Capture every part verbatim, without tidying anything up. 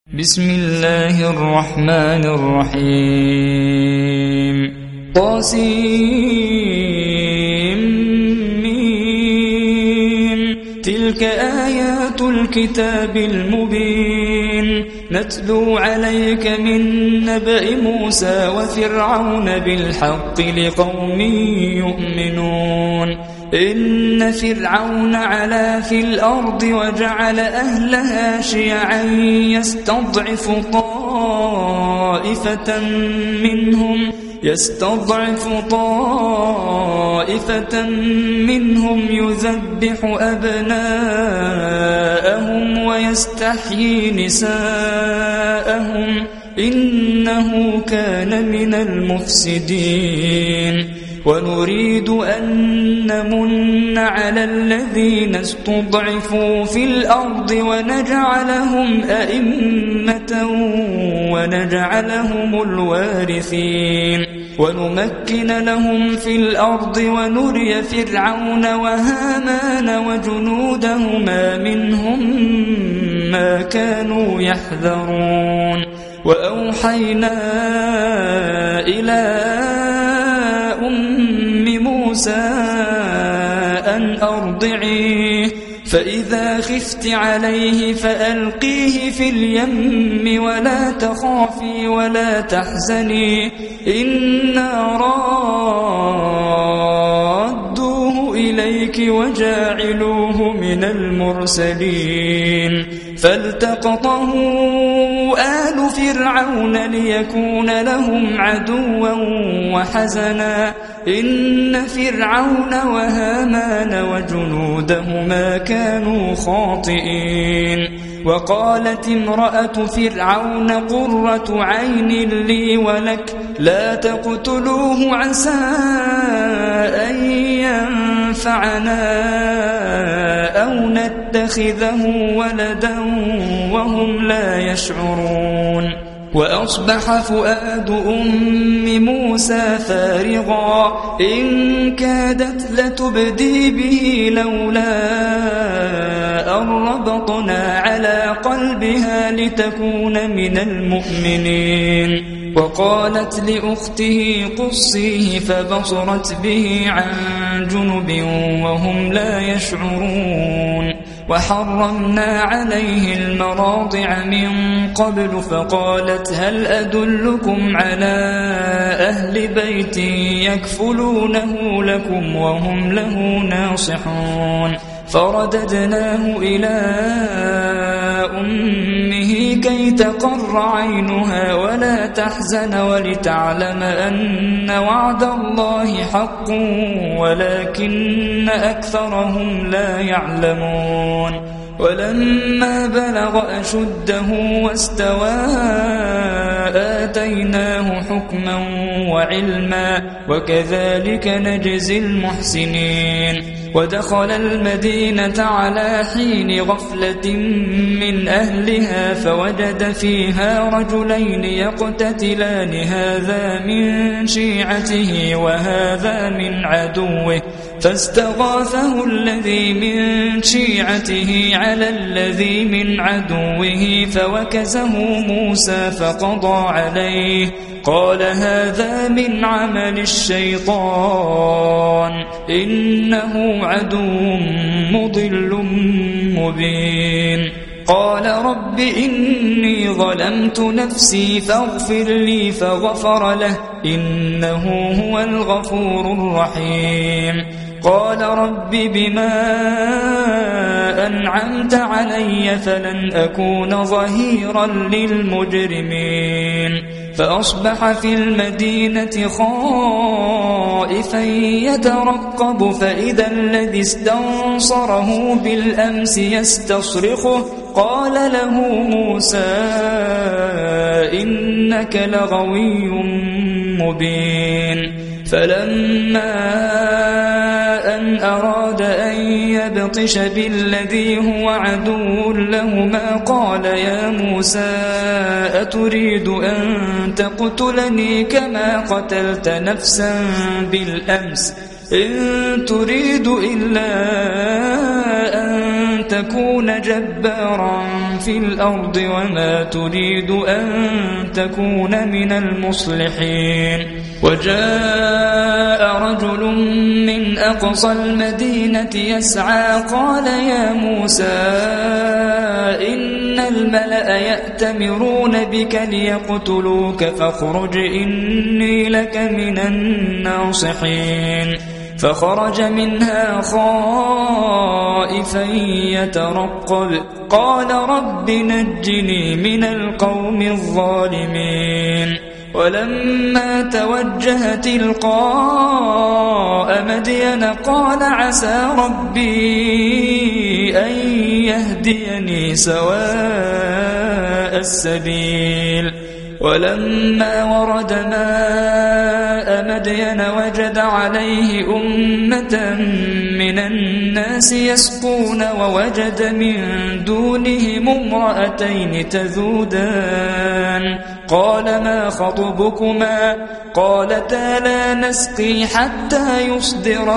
بسم الله الرحمن الرحيم طاسيم تلك آيات الكتاب المبين نتلو عليك من نبأ موسى وفرعون بالحق لقوم يؤمنون إن فرعون علا في الأرض وجعل أهلها شيعا يستضعف طائفة منهم يستضعف طائفة منهم يذبح أبناءهم ويستحيي نساءهم إنه كان من المفسدين ونريد أن نمن على الذين استضعفوا في الأرض ونجعلهم أئمة ونجعلهم الوارثين ونمكن لهم في الأرض ونري فرعون وهامان وجنودهما منهم ما كانوا يحذرون وأوحينا إلى موسى أن أرضعيه فإذا خفت عليه فألقيه في اليم ولا تخافي ولا تحزني إنا رادوه إليك وجاعلوه من المرسلين فالتقطه آل فرعون ليكون لهم عدوا وحزنا إن فرعون وهامان وجنودهما كانوا خاطئين وقالت امرأة فرعون قرة عين لي ولك لا تقتلوه عسى أن ينفعنا أو نتخذه ولدا وهم لا يشعرون وأصبح فؤاد أم موسى فارغا إن كادت لتبدي به لولا أن ربطنا على قلبها لتكون من المؤمنين وقالت لأخته قصيه فبصرت به عن جنب وهم لا يشعرون وحرمنا عليه المراضع من قبل فقالت هل أدلكم على أهل بيت يكفلونه لكم وهم له ناصحون فرددناه إلى أمه كي تقر عينها ولا تحزن ولتعلم أن وعد الله حق ولكن أكثرهم لا يعلمون ولما بلغ أشده واستوى آتيناه حكما وعلما وكذلك نجزي المحسنين ودخل المدينة على حين غفلة من أهلها فوجد فيها رجلين يقتتلان هذا من شيعته وهذا من عدوه فاستغاثه الذي من شيعته على الذي من عدوه فوكزه موسى فقضى عليه قال هذا من عمل الشيطان إنه عدو مضل مبين قال رب إني ظلمت نفسي فاغفر لي فغفر له إنه هو الغفور الرحيم قال رب بما أنعمت علي فلن أكون ظهيرا للمجرمين فأصبح في المدينة خائفا يترقب فإذا الذي استنصره بالأمس يستصرخه قال له موسى إنك لغوي مبين فلما أن أراد أن يبطش بالذي هو عدو لهما قال يا موسى أتريد أن تقتلني كما قتلت نفسا بالأمس إن تريد إلا أن تكون جبارا في الأرض وما تريد أن تكون من المصلحين. وجاء رجل من أقصى المدينة يسعى قال يا موسى إن الملأ يأتمرون بك ليقتلوك فاخرج إني لك من الناصحين. فخرج منها خائفا يترقب قال رب نجني من القوم الظالمين. ولما توجه تلقاء مدين قال عسى ربي أن يهديني سواء السبيل. ولما ورد ماء مدين وجد عليه أمة من الناس يسقون ووجد من دونهم امرأتين تذودان قال ما خطبكما قالتا لا نسقي حتى يصدر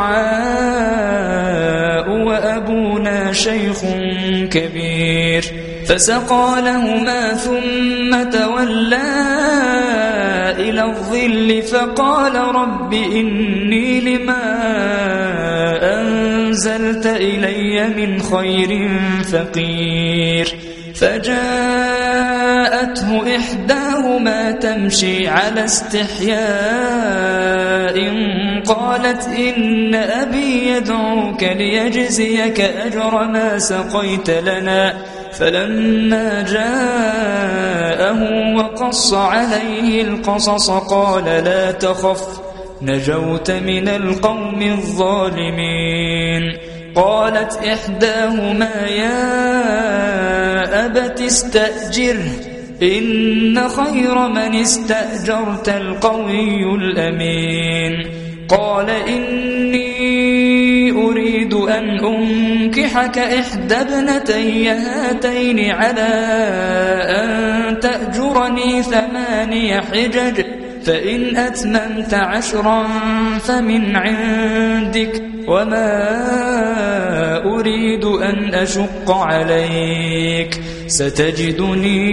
الرعاء وأبونا شيخ كبير. فسقى لهما ثم تولى إلى الظل فقال رب إني لما أنزلت إلي من خير فقير. فجاءته إحداهما تمشي على استحياء قالت إن أبي يدعوك ليجزيك أجر ما سقيت لنا. فلما جاءه وقص عليه القصص قال لا تخف نجوت من القوم الظالمين. قالت إحداهما يا أبت استأجره إن خير من استأجرت القوي الأمين. قال إني أريد أن أنكحك إحدى ابنتي هاتين على أن تأجرني ثماني حجج فإن أتممت عشرا فمن عندك وما أريد أن أشق عليك ستجدني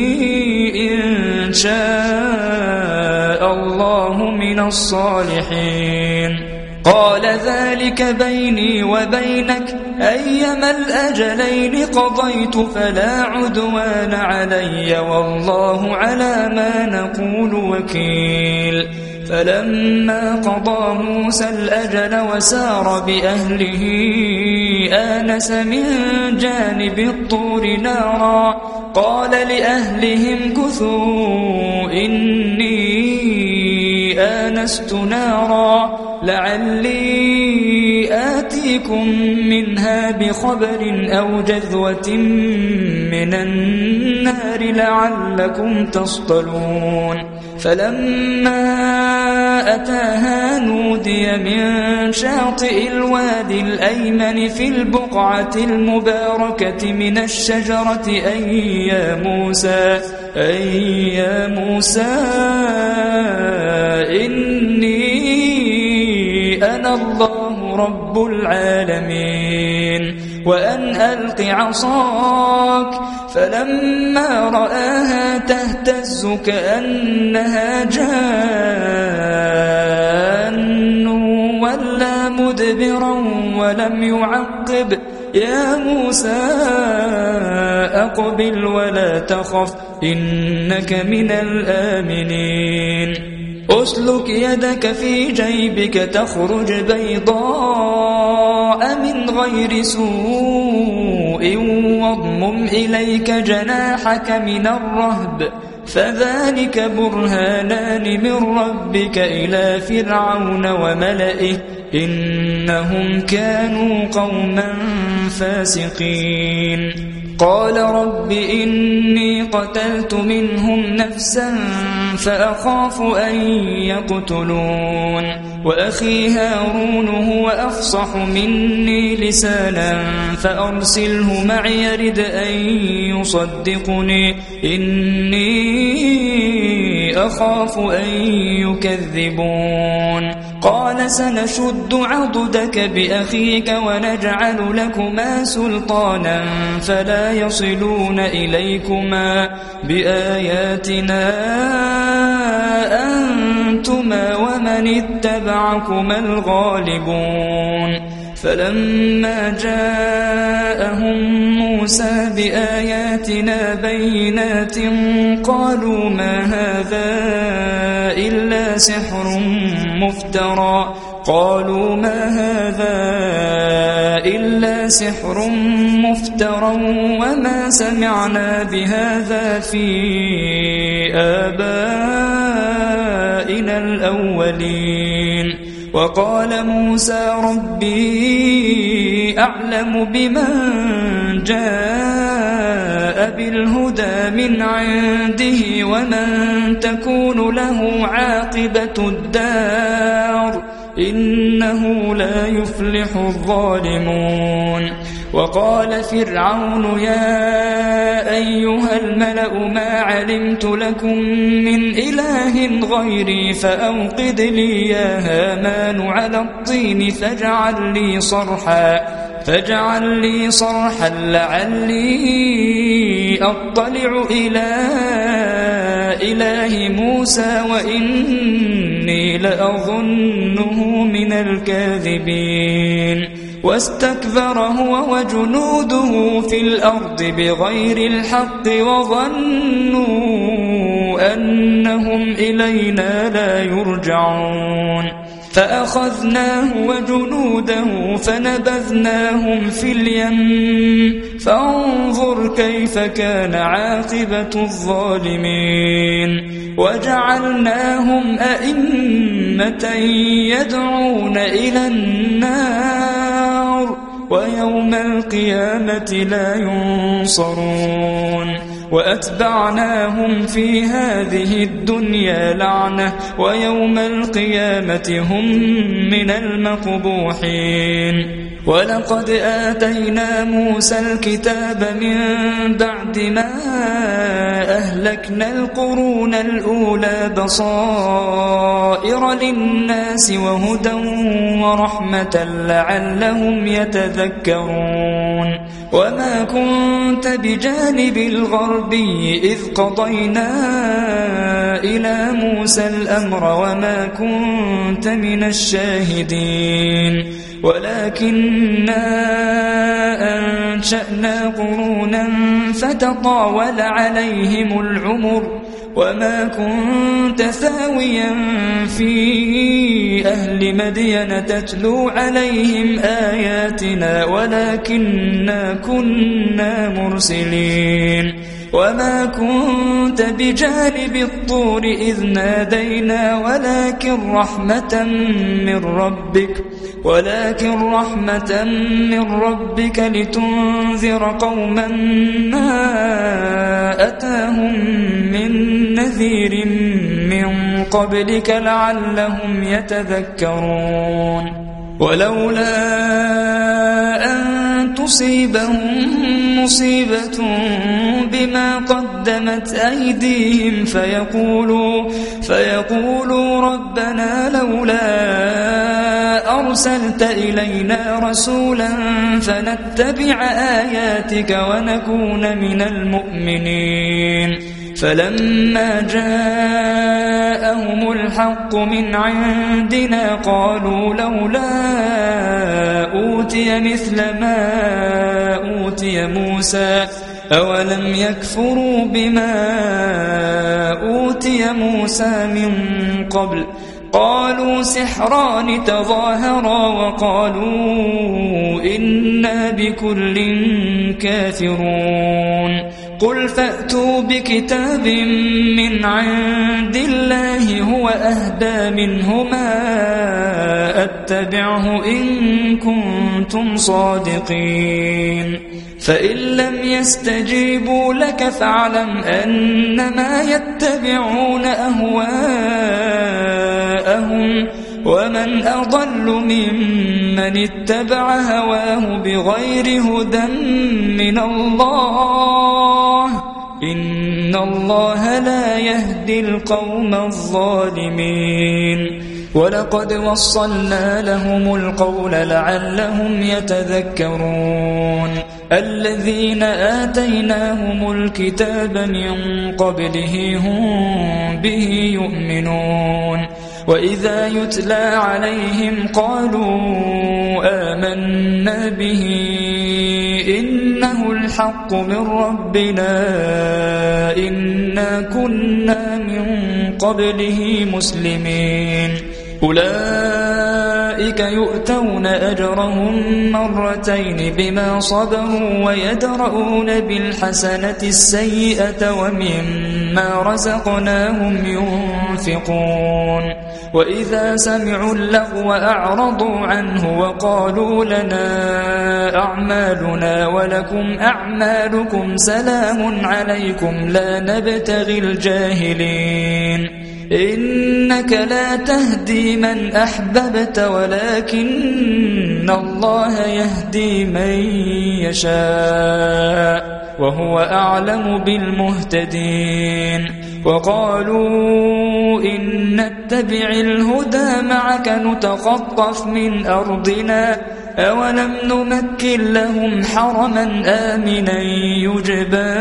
إن شاء الله من الصالحين. قال ذلك بيني وبينك أيما الأجلين قضيت فلا عدوان علي والله على ما نقول وكيل. فلما قضى موسى الأجل وسار بأهله آنس من جانب الطور نارا قال لأهلهم كثوا إني آنست نارا لعلي آتيكم منها بخبر أو جذوة من النار لعلكم تصطلون. فلما أتاها نودي من شاطئ الوادي الأيمن في البقعة المباركة من الشجرة أي يا موسى أي يا موسى إني أنا الله رب العالمين وأن ألق عصاك. فلما رآها تهتز كأنها جان ولا مدبرا ولم يعقب يا موسى أقبل ولا تخف إنك من الآمنين. أسلك يدك في جيبك تخرج بيضاء من غير سوء واضمم إليك جناحك من الرهب فذلك برهانان من ربك إلى فرعون وملئه إنهم كانوا قوما فاسقين. قال رب إني قتلت منهم نفسا فأخاف أن يقتلون وأخي هارون هو أفصح مني لسانا فأرسله معي يرد أن يصدقني إني أخاف أن يكذبون. قال سنشد عضدك بأخيك ونجعل لكما سلطانا فلا يصلون إليكما بآياتنا أنتما ومن اتبعكما الغالبون فلما جاءهم موسى بآياتنا بينات قالوا ما هذا إلا سحر مفترى قالوا ما هذا إلا سحر مفترى وما سمعنا بهذا في آبائنا الأولين وقال موسى ربي أعلم بمن جاء بالهدى من عنده ومن تكون له عاقبة الدار إنه لا يفلح الظالمون وقال فرعون يا أيها الملأ ما علمت لكم من إله غيري فأوقد لي يا هامان على الطين فاجعل لي صرحا فاجعل لي صرحا لعلي أطلع إلى إله موسى وإني لأظنه من الكاذبين واستكبر هو وجنوده في الأرض بغير الحق وظنوا أنهم إلينا لا يرجعون فأخذناه وجنوده فنبذناهم في اليم فانظر كيف كان عاقبة الظالمين وجعلناهم أئمة يدعون إلى النار ويوم القيامة لا ينصرون وأتبعناهم في هذه الدنيا لعنة ويوم القيامة هم من المقبوحين ولقد آتينا موسى الكتاب من بعد ما أهلكنا القرون الأولى بصائر للناس وهدى ورحمة لعلهم يتذكرون وما كنت بجانب الغربي إذ قضينا إلى موسى الأمر وما كنت من الشاهدين ولكننا أنشأنا قرونا فتطاول عليهم العمر وما كنت ثاويا في أهل مدين تتلو عليهم آياتنا ولكننا كنا مرسلين وما كنت بجانب الطور إذ نادينا ولكن رحمة من ربك ولكن رحمة من ربك لتنذر قوما ما أتاهم من نذير من قبلك لعلهم يتذكرون ولولا أن تصيبهم مصيبة بما قدمت أيديهم فيقولوا, فيقولوا ربنا لولا أرسلت إلينا رسولا فنتبع آياتك ونكون من المؤمنين فلما جاءهم الحق من عندنا قالوا لولا أوتي مثل ما أوتي موسى أولم يكفروا بما أوتي موسى من قبل قالوا سحران تظاهرا وقالوا إنا بكل كافرون قل فأتوا بكتاب من عند الله هو أهدى منهما أتبعه إن كنتم صادقين فإن لم يستجيبوا لك فاعلم أنما يتبعون أهواءهم ومن أضل ممن اتبع هواه بغير هدى من الله إن الله لا يهدي القوم الظالمين ولقد وصلنا لهم القول لعلهم يتذكرون الذين آتيناهم الكتاب من قبله هم به يؤمنون وإذا يتلى عليهم قالوا آمنا به إنه الحق من ربنا إنا كنا من قبله مسلمين أولئك يؤتون أجرهم مرتين بما صبروا ويدرؤون بالحسنة السيئة ومما رزقناهم ينفقون وإذا سمعوا اللغو أعرضوا عنه وقالوا لنا أعمالنا ولكم أعمالكم سلام عليكم لا نبتغي الجاهلين إنك لا تهدي من أحببت ولكن الله يهدي من يشاء وهو أعلم بالمهتدين وقالوا إن نتبع الهدى معك نتخطف من أرضنا أولم نمكن لهم حرما آمنا يجبى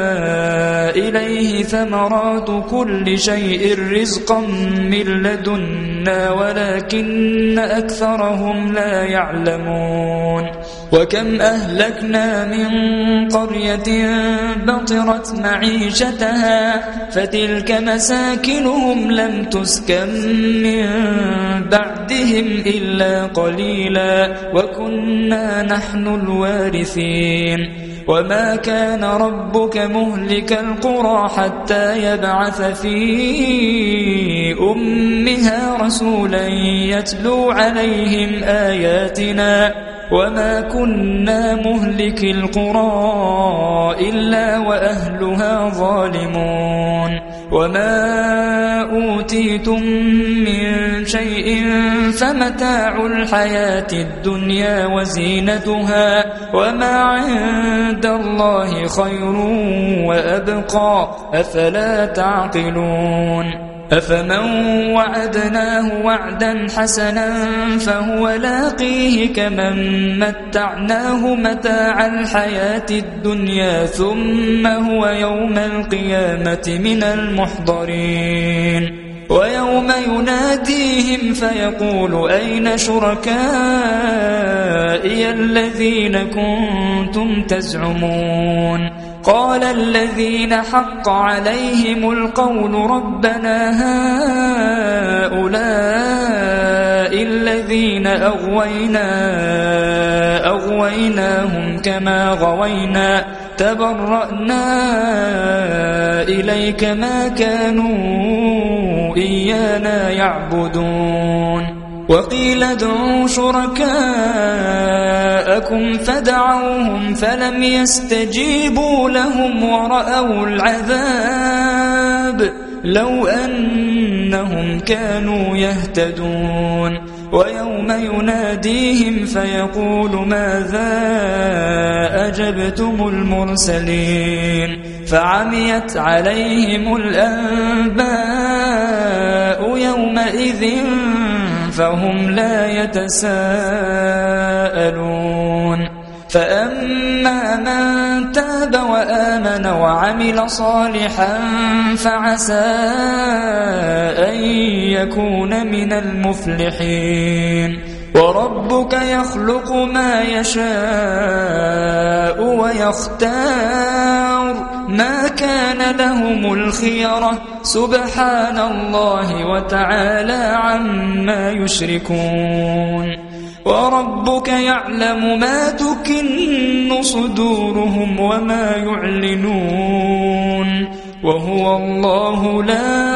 إليه ثمرات كل شيء رزقا من لدنا ولكن أكثرهم لا يعلمون وكم أهلكنا من قرية بطرت معيشتها فتلك مساكنهم لم تسكن من بعدهم إلا قليلا وكنا نحن الوارثين وما كان ربك مهلك القرى حتى يبعث في أمها رسولا يتلو عليهم آياتنا وما كنا مهلك القرى إلا وأهلها ظالمون وما أوتيتم من شيء فمتاع الحياة الدنيا وزينتها وما عند الله خير وأبقى أفلا تعقلون أفمن وعدناه وعدا حسنا فهو لاقيه كمن متعناه متاع الحياة الدنيا ثم هو يوم القيامة من المحضرين ويوم يناديهم فيقول أين شركائي الذين كنتم تزعمون قال الذين حق عليهم القول ربنا هؤلاء الذين أغوينا أغويناهم كما غوينا تبرأنا إليك ما كانوا إيانا يعبدون وقيل ادعوا شركاءكم فدعوهم فلم يستجيبوا لهم ورأوا العذاب لو أنهم كانوا يهتدون ويوم يناديهم فيقول ماذا أجبتم المرسلين فعميت عليهم الأنباء يومئذ فهم لا يتساءلون فأما من تاب وآمن وعمل صالحا فعسى أن يكون من المفلحين وربك يخلق ما يشاء ويختار ما كان لهم الخيرة سبحان الله وتعالى عما يشركون وربك يعلم ما تكن صدورهم وما يعلنون وهو الله لا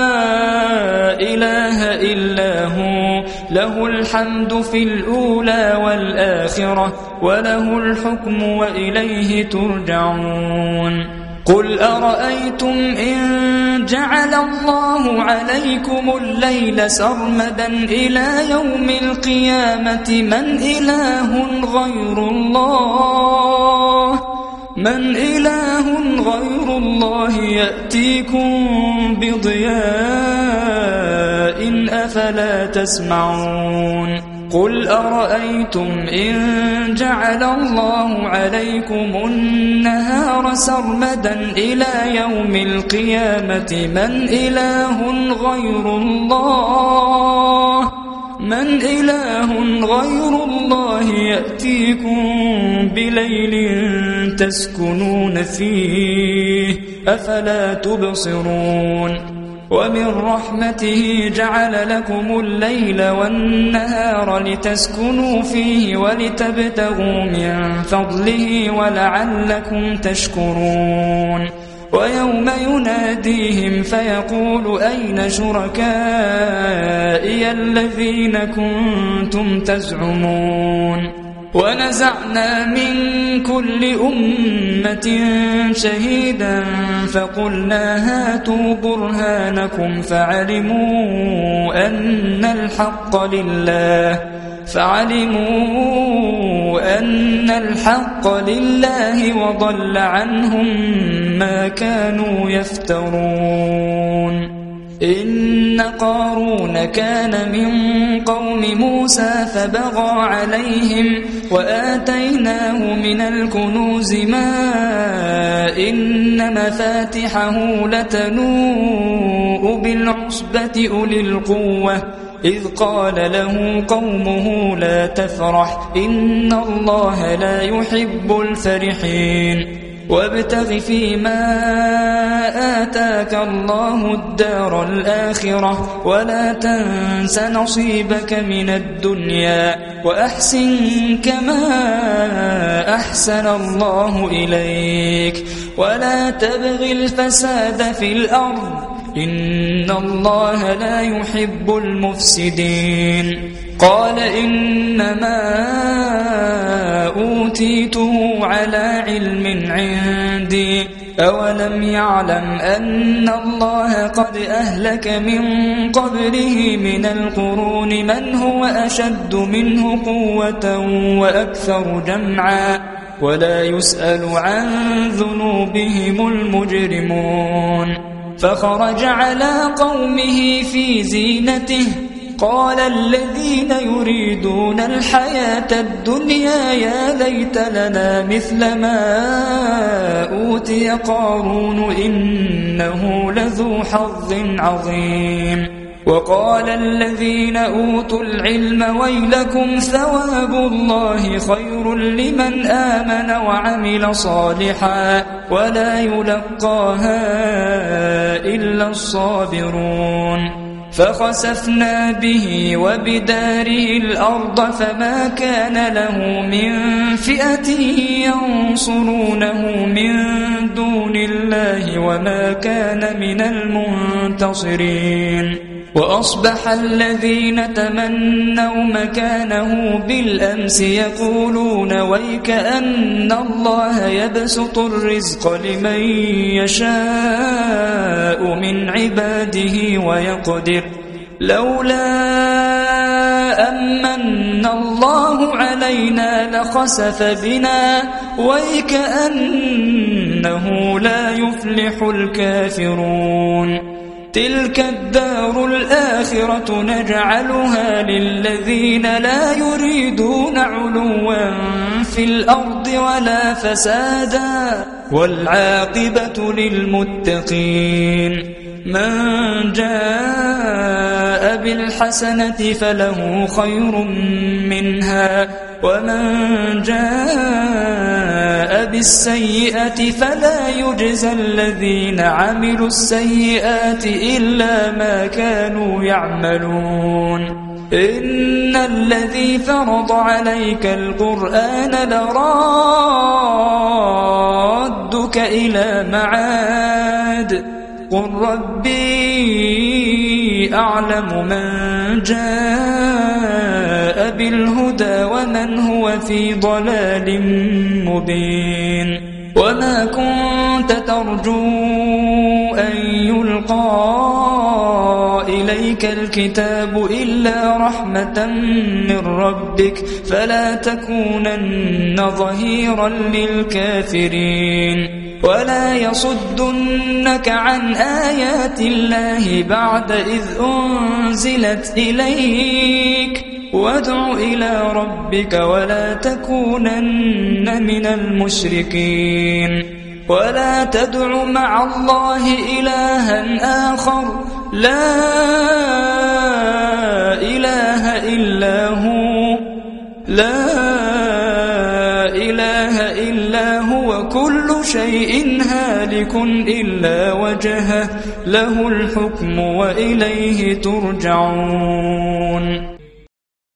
إله إلا هو له الحمد في الأولى والآخرة وله الحكم وإليه ترجعون قل أرأيتم إن جعل الله عليكم الليل سرمدا إلى يوم القيامة من إله غير الله من إله غير الله يأتيكم بضياء أفلا تسمعون قل أرأيتم إن جعل الله عليكم النهار سرمدا إلى يوم القيامة من إله غير الله من إله غير الله يأتيكم بليل تسكنون فيه أفلا تبصرون ومن رحمته جعل لكم الليل والنهار لتسكنوا فيه ولتبتغوا من فضله ولعلكم تشكرون ويوم يناديهم فيقول أين شركائي الذين كنتم تزعمون ونزعنا من كل أمة شهيدا فقلنا هاتوا برهانكم فعلموا أن الحق لله فعلموا أن الحق لله وضل عنهم ما كانوا يفترون إن قارون كان من قوم موسى فبغى عليهم وآتيناه من الكنوز ما إن مفاتحه لتنوء بالعصبة أولي القوة إذ قال له قومه لا تفرح إن الله لا يحب الفرحين وابتغ فيما آتاك الله الدار الآخرة ولا تنس نصيبك من الدنيا وأحسن كما أحسن الله إليك ولا تبغ الفساد في الأرض إن الله لا يحب المفسدين قال إنما أوتيته على علم عندي أولم يعلم أن الله قد أهلك من قبله من القرون من هو أشد منه قوة وأكثر جمعا ولا يسأل عن ذنوبهم المجرمون فخرج على قومه في زينته قال الذين يريدون الحياة الدنيا يا ليت لنا مثل ما أوتي قارون إنه لذو حظ عظيم وقال الذين أوتوا العلم ويلكم ثواب الله خير لمن آمن وعمل صالحا ولا يلقاها إلا الصابرون فخسفنا به وبداره الأرض فما كان له من فئة ينصرونه من دون الله وما كان من المنتصرين وأصبح الذين تمنوا مكانه بالأمس يقولون ويكأن الله يبسط الرزق لمن يشاء من عباده ويقدر لولا أمن الله علينا لخسف بنا ويكأنه لا يفلح الكافرون تلك الدار الآخرة نجعلها للذين لا يريدون علوا في الأرض ولا فسادا والعاقبة للمتقين من جاء بالحسنة فله خير منها ومن جاء بالسيئة فلا يجزى الذين عملوا السيئات إلا ما كانوا يعملون إن الذي فرض عليك القرآن لرادك إلى معاد قل ربي أعلم من جاء بالهدى ومن هو في ضلال مبين وما كنت ترجو أن يلقى إليك عليك الكتاب إلا رحمة من ربك فلا تكونن ظهيرا للكافرين ولا يصدنك عن آيات الله بعد إذ أنزلت إليك وادع إلى ربك ولا تكونن من المشركين ولا تدع مع الله إلها آخر لا إله إلا هو لا إله إلا هو كل شيء هالك إلا وجهه له الحكم وإليه ترجعون.